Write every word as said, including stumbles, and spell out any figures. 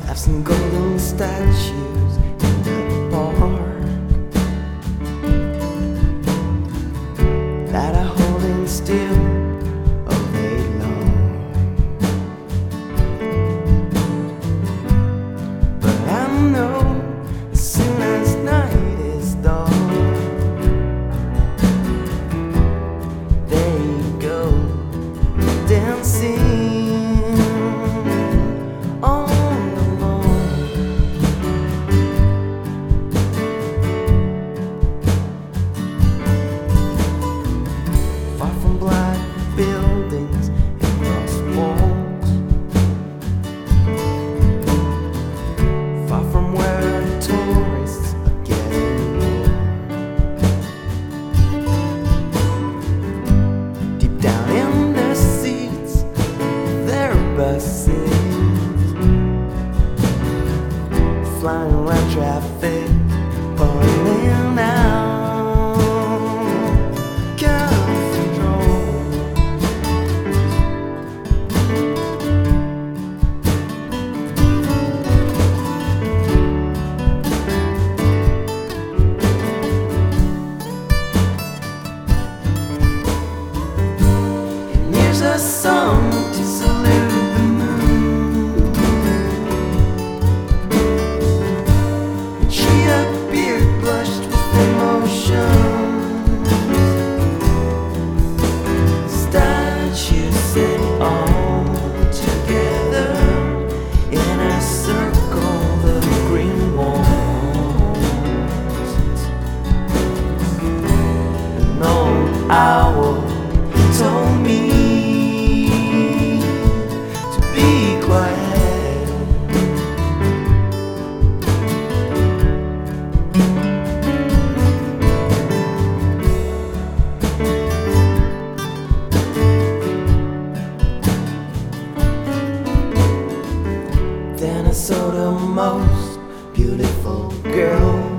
have some golden statues in the park that are holding still all day long. But I know as soon as night is done, they go dancing buildings and cross walks, far from where tourists are getting more. Deep down in their seats, their buses, flying around traffic, pulling out. A song to salute the moon, and she appeared blushed with emotion. Statues sit all together in a circle, the green walls. An old owl told me then I saw the most beautiful girl